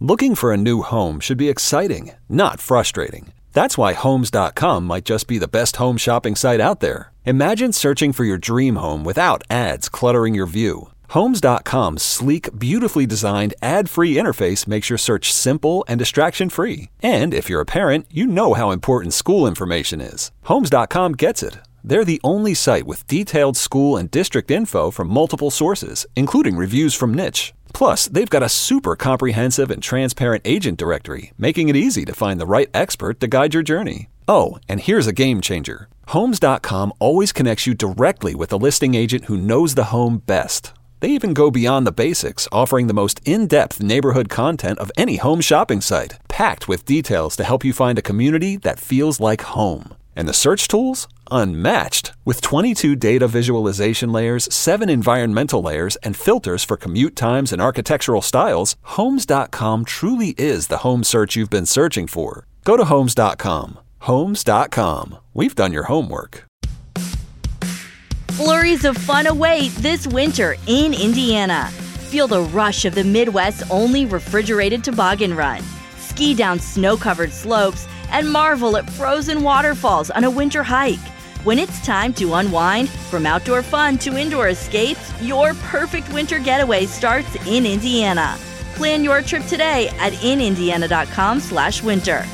Looking for a new home should be exciting, not frustrating. That's why Homes.com might just be the best home shopping site out there. Imagine searching for your dream home without ads cluttering your view. Homes.com's sleek, beautifully designed, ad-free interface makes your search simple and distraction-free. And if you're a parent, you know how important school information is. Homes.com gets it. They're the only site with detailed school and district info from multiple sources, including reviews from Niche. Plus, they've got a super comprehensive and transparent agent directory, making it easy to find the right expert to guide your journey. Oh, and here's a game changer. Homes.com always connects you directly with a listing agent who knows the home best. They even go beyond the basics, offering the most in-depth neighborhood content of any home shopping site, packed with details to help you find a community that feels like home. And the search tools? Unmatched. With 22 data visualization layers, 7 environmental layers, and filters for commute times and architectural styles, Homes.com truly is the home search you've been searching for. Go to Homes.com. Homes.com. We've done your homework. Flurries of fun await this winter in Indiana. Feel the rush of the Midwest's only refrigerated toboggan run. Ski down snow-covered slopes and marvel at frozen waterfalls on a winter hike. When it's time to unwind, from outdoor fun to indoor escapes, your perfect winter getaway starts in Indiana. Plan your trip today at inindiana.com/winter.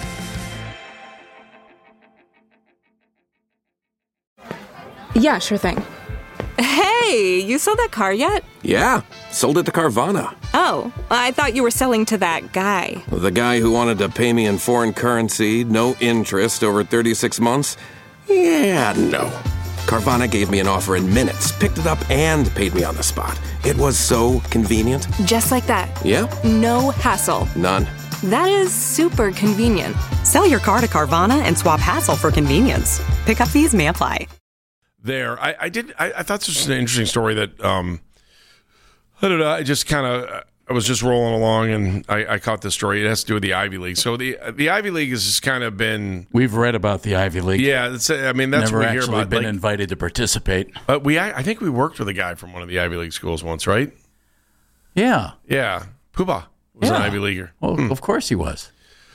Yeah, sure thing. Hey, you sold that car yet? Yeah, sold it to Carvana. Oh, I thought you were selling to that guy. The guy who wanted to pay me in foreign currency, no interest, over 36 months? Yeah, no. Carvana gave me an offer in minutes, picked it up, and paid me on the spot. It was so convenient. Just like that. Yeah? No hassle. None. That is super convenient. Sell your car to Carvana and swap hassle for convenience. Pickup fees may apply. There, I thought this was an interesting story that I don't know. I was just rolling along and I caught this story. It has to do with the Ivy League. So the Ivy League has just kind of been. We've read about the Ivy League. Yeah, that's Never what we hear actually about. Been invited to participate. But I think we worked with a guy from one of the Ivy League schools once, right? Yeah. Poobah was an Ivy Leaguer. Well, of course he was.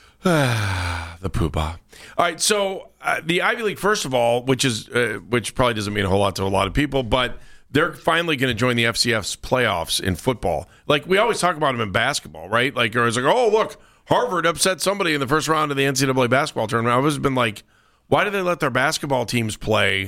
The Poobah. All right, so the Ivy League, first of all, which probably doesn't mean a whole lot to a lot of people, but they're finally going to join the FCS playoffs in football. Like, we always talk about them in basketball, right? Like, or it's like, oh, look, Harvard upset somebody in the first round of the NCAA basketball tournament. I've always been like, why do they let their basketball teams play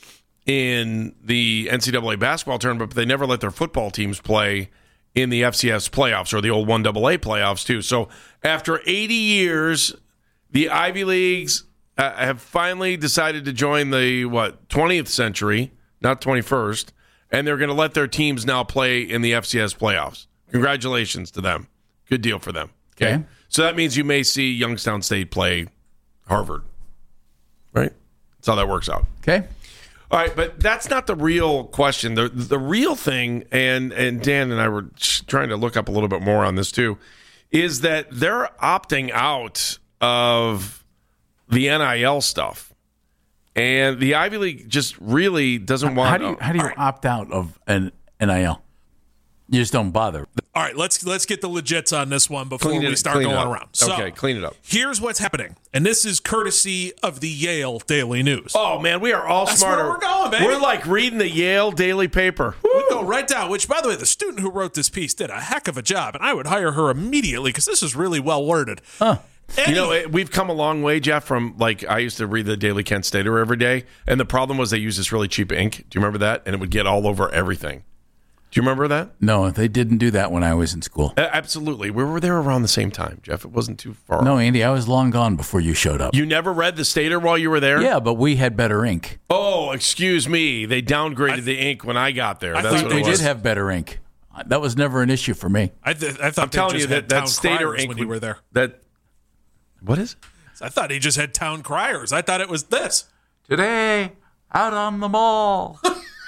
in the NCAA basketball tournament, but they never let their football teams play in the FCS playoffs or the old 1AA playoffs, too? So after 80 years, the Ivy Leagues have finally decided to join the, 20th century, not 21st, and they're going to let their teams now play in the FCS playoffs. Congratulations to them. Good deal for them. Okay. So that means you may see Youngstown State play Harvard, right? That's how that works out. Okay. All right, but that's not the real question. The real thing, and Dan and I were trying to look up a little bit more on this too, is that they're opting out of the NIL stuff. And the Ivy League just really doesn't want to. How do you opt out of an NIL? You just don't bother. All right, let's get the legits on this one before we start going around. So, okay, clean it up. Here's what's happening, and this is courtesy of the Yale Daily News. Oh, man, we are all smarter. That's where we're going, baby. We're like reading the Yale Daily paper. We go right down, which, by the way, the student who wrote this piece did a heck of a job, and I would hire her immediately because this is really well worded. Huh. You know, we've come a long way, Jeff, from, like, I used to read the Daily Kent Stater every day, and the problem was they used this really cheap ink. Do you remember that? And it would get all over everything. Do you remember that? No, they didn't do that when I was in school. Absolutely. We were there around the same time, Jeff. It wasn't too far. No, Andy, I was long gone before you showed up. You never read the Stater while you were there? Yeah, but we had better ink. Oh, excuse me. They downgraded the ink when I got there. That's what they it was. did have better ink. That was never an issue for me. I thought I'm telling you that Stater ink when you were there. What is it? I thought he just had town criers. I thought it was this. Today, out on the mall.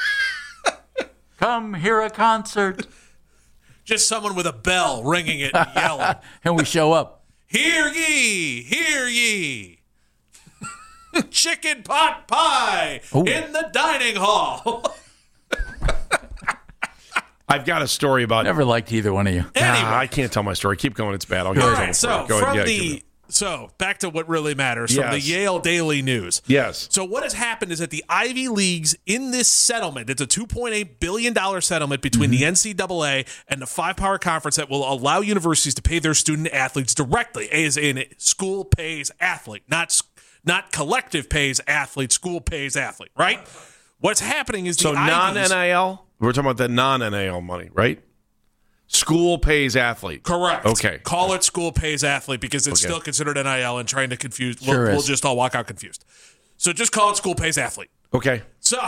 Come hear a concert. Just someone with a bell ringing it and yelling. And we show up. Hear ye, hear ye. Chicken pot pie in the dining hall. I've got a story about. Never liked either one of you. Anyway. I can't tell my story. Keep going. It's bad. I'll get All in right, trouble so for it. Go ahead. from Yeah, So back to what really matters from the Yes. Yale Daily News. Yes. So what has happened is that the Ivy Leagues in this settlement, it's a $2.8 billion settlement between the NCAA and the five-power conference that will allow universities to pay their student athletes directly, as in school pays athlete, not collective pays athlete, school pays athlete, right? What's happening is So the Ivies, non-NIL? We're talking about the non-NIL money, right? School pays athlete. correct. Okay. Call it school pays athlete because it's Okay. still considered NIL and trying to confuse. Sure we'll is. just all walk out confused. So just call it school pays athlete. Okay. So,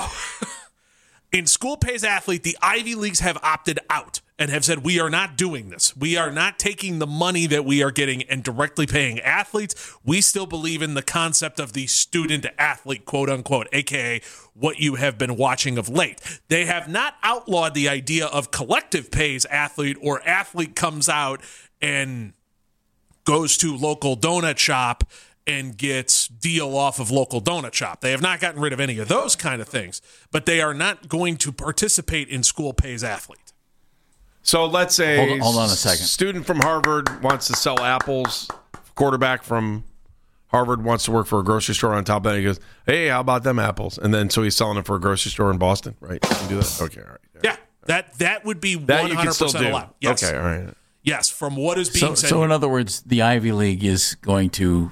in school pays athlete, the Ivy Leagues have opted out and have said, we are not doing this. We are not taking the money that we are getting and directly paying athletes. We still believe in the concept of the student athlete, quote unquote, aka what you have been watching of late. They have not outlawed the idea of collective pays athlete or athlete comes out and goes to local donut shop and gets deal off of local donut shop. They have not gotten rid of any of those kind of things, but they are not going to participate in school pays athlete. So let's say Hold on a second. Student from Harvard wants to sell apples. Quarterback from Harvard wants to work for a grocery store on top of that. He goes, hey, how about them apples? And then so he's selling it for a grocery store in Boston, right? You can do that? Okay, all right. Yeah, that would be That you can still 100% do. allowed. Yes. Okay, all right. Yes, from what is being said. So in other words, the Ivy League is going to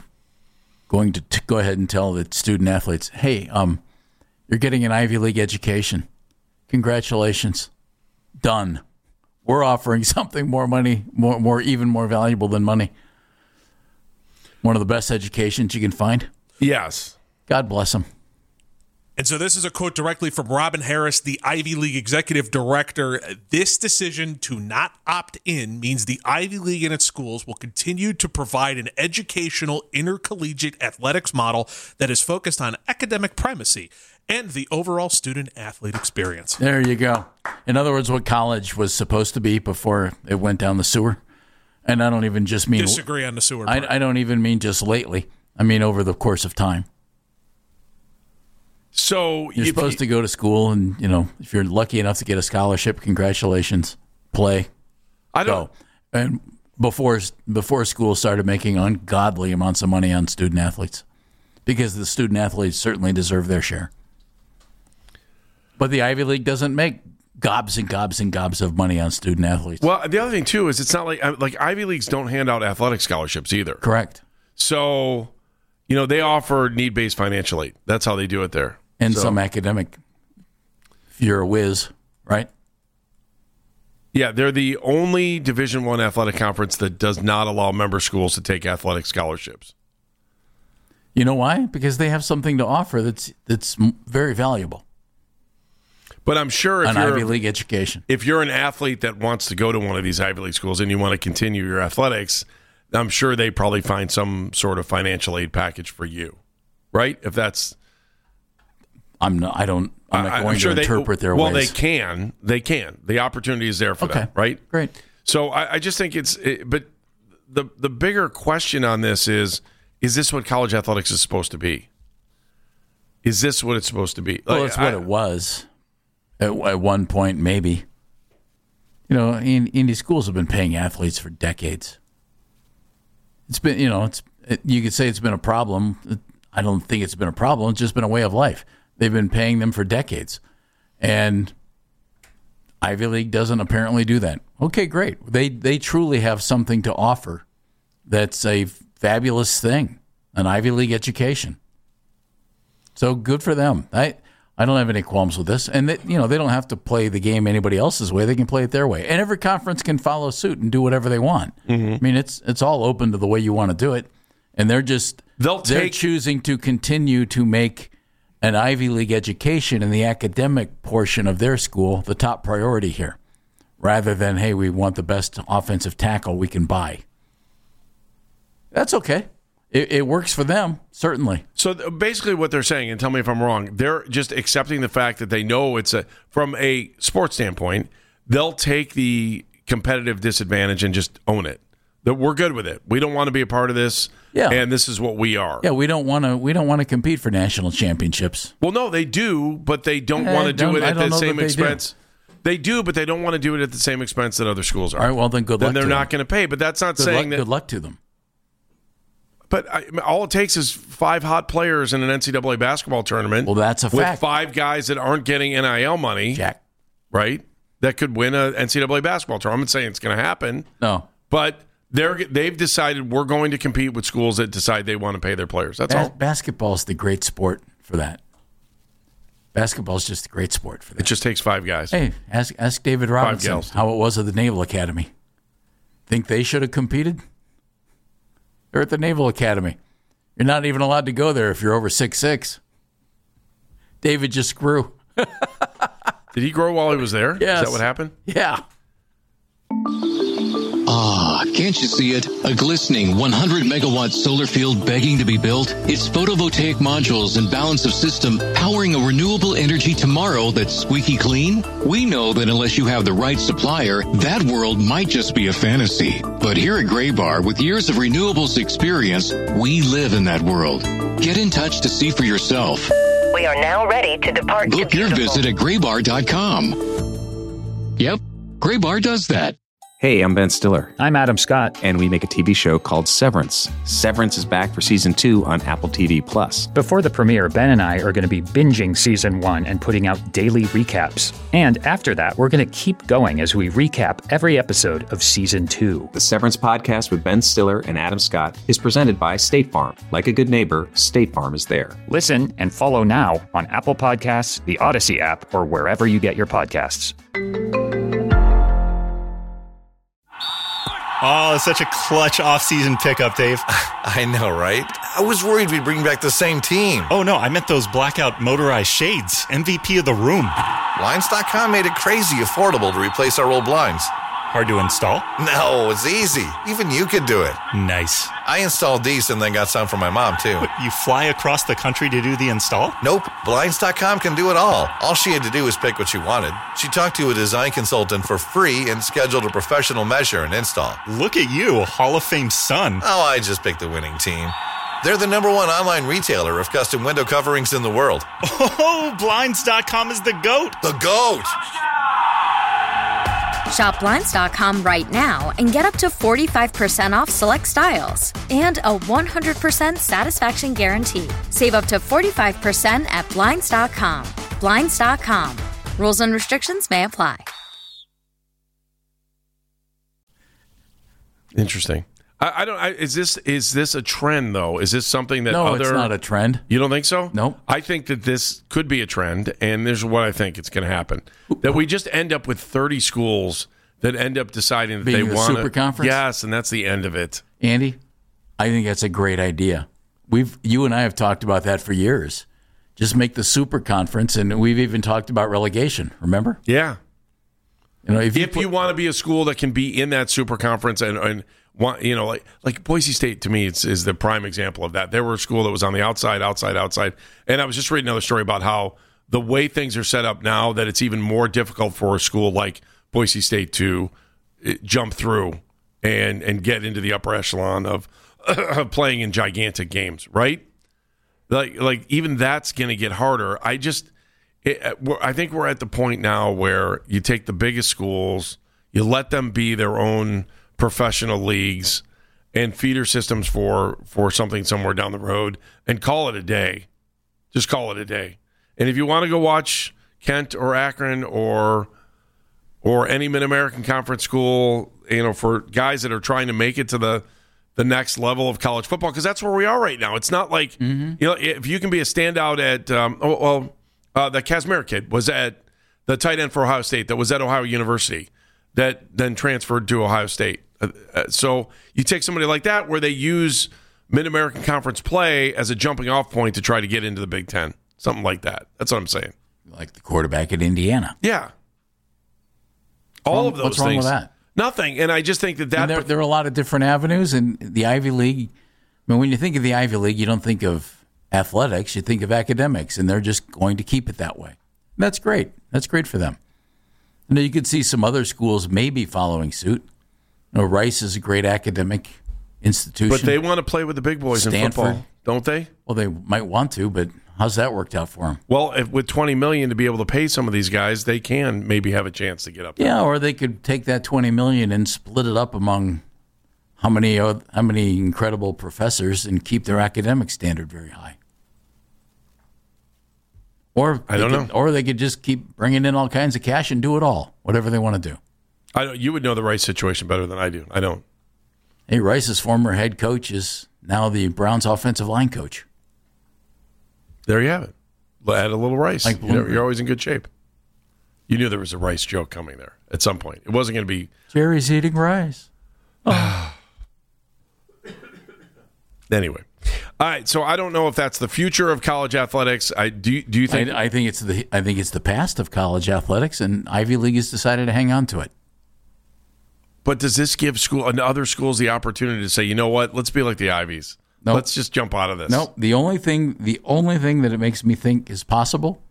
go ahead and tell the student athletes, hey, you're getting an Ivy League education. Congratulations. Done. We're offering something more money, even more valuable than money. One of the best educations you can find. Yes. God bless them. And so this is a quote directly from Robin Harris, the Ivy League executive director. This decision to not opt in means the Ivy League and its schools will continue to provide an educational intercollegiate athletics model that is focused on academic primacy and the overall student-athlete experience. There you go. In other words, what college was supposed to be before it went down the sewer. And I don't even just mean... Disagree on the sewer part. I don't even mean just lately. I mean over the course of time. So You're supposed to go to school and, if you're lucky enough to get a scholarship, congratulations, play, I don't. go. And before school started making ungodly amounts of money on student athletes, because the student athletes certainly deserve their share. But the Ivy League doesn't make gobs and gobs and gobs of money on student athletes. Well, the other thing, too, is it's not like Ivy Leagues don't hand out athletic scholarships either. Correct. So, they offer need-based financial aid. That's how they do it there. And So- some academic, if you're a whiz, right? Yeah, they're the only Division I athletic conference that does not allow member schools to take athletic scholarships. You know why? Because they have something to offer that's very valuable. But I'm sure An Ivy League education. if you're an athlete that wants to go to one of these Ivy League schools and you want to continue your athletics, I'm sure they probably find some sort of financial aid package for you, right? If that's... I'm not going to interpret their ways. Well, they can. The opportunity is there for them, right? Great. So I just think but the bigger question on this is this what college athletics is supposed to be? Is this what it's supposed to be? Well, it's what it was at one point, maybe. Indy schools have been paying athletes for decades. It's been, you could say it's been a problem. I don't think it's been a problem. It's just been a way of life. They've been paying them for decades. And Ivy League doesn't apparently do that. Okay, great. They truly have something to offer that's a fabulous thing, an Ivy League education. So good for them. I don't have any qualms with this. And they don't have to play the game anybody else's way. They can play it their way. And every conference can follow suit and do whatever they want. Mm-hmm. I mean, it's all open to the way you want to do it. And they're choosing to continue to make an Ivy League education in the academic portion of their school the top priority here, rather than, hey, we want the best offensive tackle we can buy. That's okay. It works for them, certainly. So basically what they're saying, and tell me if I'm wrong, they're just accepting the fact that they know from a sports standpoint, they'll take the competitive disadvantage and just own it. That we're good with it. We don't want to be a part of this. Yeah. And this is what we are. Yeah, we don't want to compete for national championships. Well, no, they do, but they don't want to do it at the same expense. They do, but they don't want to do it at the same expense that other schools are. All right, well, then good luck. Then they're to not them. going to pay. But that's not saying that. Good luck to them. But all it takes is 5 hot players in an NCAA basketball tournament. Well, that's a with fact. 5 guys that aren't getting NIL money, Jack. right? That could win an NCAA basketball tournament. I'm not saying it's going to happen. No. But they've decided we're going to compete with schools that decide they want to pay their players. That's all. Basketball is the great sport for that. Basketball is just a great sport for that. It just takes 5 guys. Hey, ask David Robinson gals. how it was at the Naval Academy. Think they should have competed? They're at the Naval Academy. You're not even allowed to go there if you're over 6'6". David just grew. Did he grow while he was there? Yes. Is that what happened? Yeah. Ah, can't you see it? A glistening 100-megawatt solar field begging to be built? Its photovoltaic modules and balance of system powering a renewable energy tomorrow that's squeaky clean? We know that unless you have the right supplier, that world might just be a fantasy. But here at Graybar, with years of renewables experience, we live in that world. Get in touch to see for yourself. We are now ready to depart. Book your visit at graybar.com. Yep, Graybar does that. Hey, I'm Ben Stiller. I'm Adam Scott. And we make a TV show called Severance. Severance is back for Season 2 on Apple TV+. Before the premiere, Ben and I are going to be binging Season 1 and putting out daily recaps. And after that, we're going to keep going as we recap every episode of Season 2. The Severance podcast with Ben Stiller and Adam Scott is presented by State Farm. Like a good neighbor, State Farm is there. Listen and follow now on Apple Podcasts, the Odyssey app, or wherever you get your podcasts. Oh, such a clutch off-season pickup, Dave. I know, right? I was worried we'd bring back the same team. Oh, no, I meant those blackout motorized shades. MVP of the room. Blinds.com made it crazy affordable to replace our old blinds. Hard to install? No, it's easy. Even you could do it. Nice. I installed these and then got some for my mom, too. What, you fly across the country to do the install? Nope. Blinds.com can do it all. All she had to do was pick what she wanted. She talked to a design consultant for free and scheduled a professional measure and install. Look at you, a Hall of Fame son. Oh, I just picked the winning team. They're the #1 online retailer of custom window coverings in the world. Oh, Blinds.com is the GOAT. The GOAT! Shop Blinds.com right now and get up to 45% off select styles and a 100% satisfaction guarantee. Save up to 45% at Blinds.com. Blinds.com. Rules and restrictions may apply. Interesting. I don't. Is this a trend though? Is this something that No, it's not a trend. You don't think so? No. I think that this could be a trend, and this is what I think it's going to happen: that we just end up with 30 schools that end up deciding that Being they a want super conference? Yes, and that's the end of it. Andy, I think that's a great idea. You and I have talked about that for years. Just make the super conference, and we've even talked about relegation. Remember? Yeah. You know, if you want to be a school that can be in that super conference and want, you know, like Boise State to me is the prime example of that. They were a school that was on the outside. And I was just reading another story about how the way things are set up now, that it's even more difficult for a school like Boise State to jump through and get into the upper echelon of playing in gigantic games, right? Like even that's going to get harder. I think we're at the point now where you take the biggest schools, you let them be their own professional leagues and feeder systems for something somewhere down the road, and call it a day. Just call it a day. And if you want to go watch Kent or Akron or any Mid-American Conference school, you know, for guys that are trying to make it to the next level of college football, because that's where we are right now. It's not like, you know, if you can be a standout at, the Kazmir kid was at the tight end for Ohio State that was at Ohio University that then transferred to Ohio State. So you take somebody like that where they use Mid-American Conference play as a jumping off point to try to get into the Big Ten. Something like that. That's what I'm saying. Like the quarterback at Indiana. Yeah. All of those what's things. wrong with that? Nothing. And I just think that there are a lot of different avenues, and the Ivy League, I mean, when you think of the Ivy League, you don't think of athletics, you think of academics, and they're just going to keep it that way. That's great. That's great for them. You know, you could see some other schools maybe following suit. You know, Rice is a great academic institution. But they want to play with the big boys in football. don't they? Well, they might want to, but how's that worked out for them? Well, with $20 million to be able to pay some of these guys, they can maybe have a chance to get up there. Yeah, or they could take that $20 million and split it up among how many incredible professors and keep their academic standard very high. Or I don't know. Or they could just keep bringing in all kinds of cash and do it all, whatever they want to do. You would know the Rice situation better than I do. I don't. Hey, Rice's former head coach is now the Browns' offensive line coach. There you have it. Add a little Rice. Like You're always in good shape. You knew there was a Rice joke coming there at some point. It wasn't going to be Jerry's eating rice. Oh. Anyway. All right, so I don't know if that's the future of college athletics. Do you think? I think it's the past of college athletics, and Ivy League has decided to hang on to it. But does this give other schools the opportunity to say, you know what, let's be like the Ivies? Nope. Let's just jump out of this. Nope. The only thing that it makes me think is possible,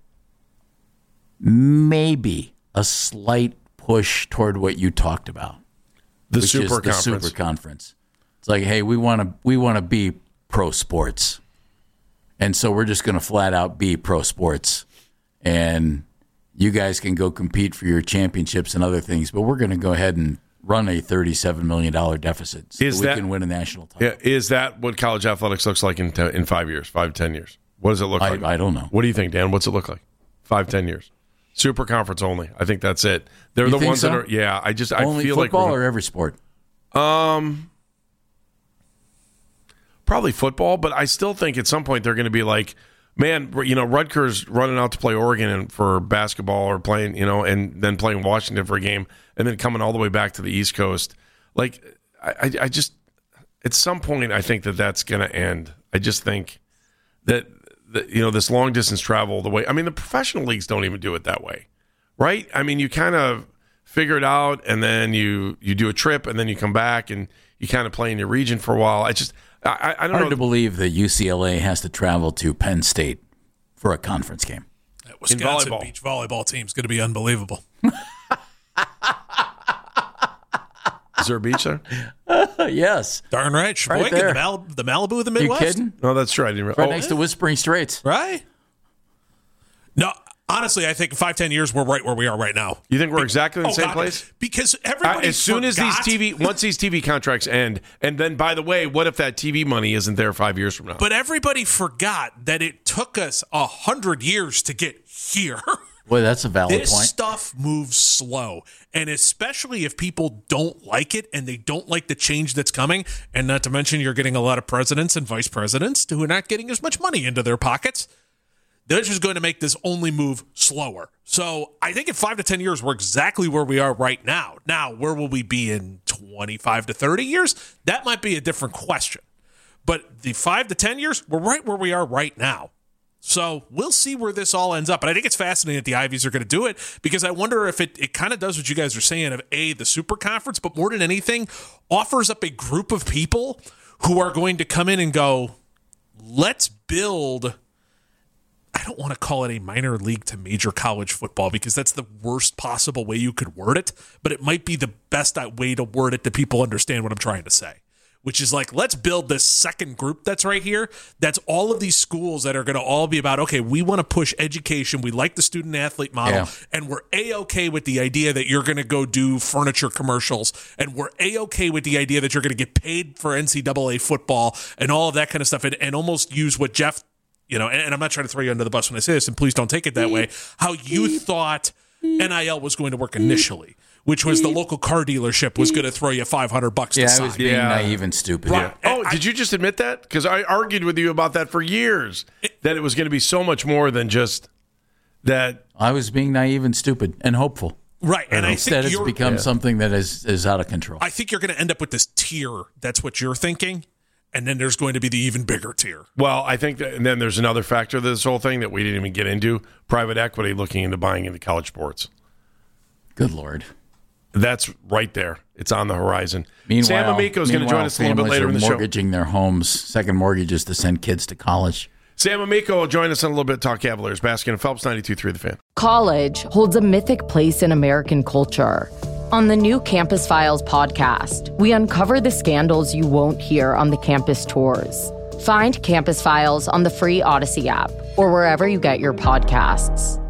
maybe a slight push toward what you talked about, the super conference. It's like, hey, we want to be pro sports, and so we're just going to flat out be pro sports, and you guys can go compete for your championships and other things, but we're going to go ahead and run a $37 million deficit so we can win a national title. Yeah, is that what college athletics looks like in 5 years, 5 to 10 years? What does it look like? I don't know. What do you think, Dan? What's it look like? 5, 10 years. Super conference only. I think that's it. They're You the think ones so? that are. Yeah, I Only feel like football or every sport. Probably football, but I still think at some point they're going to be like, man, Rutgers running out to play Oregon for basketball or playing, and then playing Washington for a game, and then coming all the way back to the East Coast. Like, I just at some point I think that's going to end. I just think that this long distance travel, the professional leagues don't even do it that way, right? I mean, you kind of figure it out, and then you do a trip, and then you come back, and you kind of play in your region for a while. I don't know. Hard to believe that UCLA has to travel to Penn State for a conference game. That Wisconsin beach volleyball team is going to be unbelievable. Is there a beach there? Yes. Darn right. Sheboygan, there. the Malibu of the Midwest. You kidding? No, that's true. I didn't Right next to Whispering Straits. Right? No, honestly, I think in 5-10 years, we're right where we are right now. You think we're exactly in the same place? Because everybody as soon as once these TV contracts end, and then, by the way, what if that TV money isn't there 5 years from now? But everybody forgot that it took us 100 years to get here. Boy, that's a valid This point. stuff moves slow, and especially if people don't like it and they don't like the change that's coming, and not to mention you're getting a lot of presidents and vice presidents who are not getting as much money into their pockets. They're just going to make this only move slower. So I think in 5 to 10 years, we're exactly where we are right now. Now, where will we be in 25 to 30 years? That might be a different question. But the 5 to 10 years, we're right where we are right now. So we'll see where this all ends up. But I think it's fascinating that the Ivies are going to do it, because I wonder if it kind of does what you guys are saying of the super conference, but more than anything, offers up a group of people who are going to come in and go, let's build, I don't want to call it a minor league to major college football, because that's the worst possible way you could word it, but it might be the best way to word it that people understand what I'm trying to say. Which is like, let's build this second group that's right here. That's all of these schools that are going to all be about, okay, we want to push education. We like the student-athlete model. Yeah. And we're A-okay with the idea that you're going to go do furniture commercials. And we're A-okay with the idea that you're going to get paid for NCAA football and all of that kind of stuff. And almost use what Jeff, and I'm not trying to throw you under the bus when I say this, and please don't take it that way, how you thought NIL was going to work initially. Which was the local car dealership was going to throw you $500 to sign. I was being naive and stupid. Right. Oh, did you just admit that? Because I argued with you about that for years, that it was going to be so much more than just that. I was being naive and stupid and hopeful. Right. And instead it's become something that is out of control. I think you're going to end up with this tier. That's what you're thinking. And then there's going to be the even bigger tier. Well, I think that, and then there's another factor to this whole thing that we didn't even get into: private equity looking into buying into college sports. Good Lord. That's right there. It's on the horizon. Meanwhile, Sam Amico is going to join us a little bit later in the show. Mortgaging their homes, second mortgages to send kids to college. Sam Amico will join us in a little bit. Talk Cavaliers. Baskin and Phelps, 92.3 The Fan. College holds a mythic place in American culture. On the new Campus Files podcast, we uncover the scandals you won't hear on the campus tours. Find Campus Files on the free Odyssey app or wherever you get your podcasts.